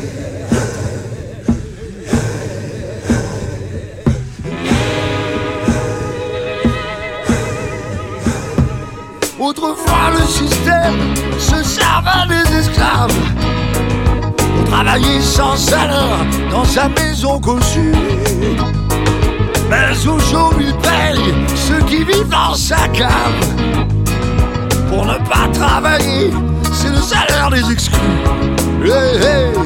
Autrefois le système se servait des esclaves pour travailler sans salaire dans sa maison cossue. Mais aujourd'hui il paye ceux qui vivent dans sa cave. Pour ne pas travailler, c'est le salaire des exclus. Hey, hey.